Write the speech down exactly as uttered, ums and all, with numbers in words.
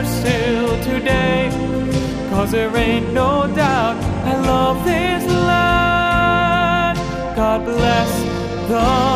better still today. Cause there ain't no doubt I love this land. God bless the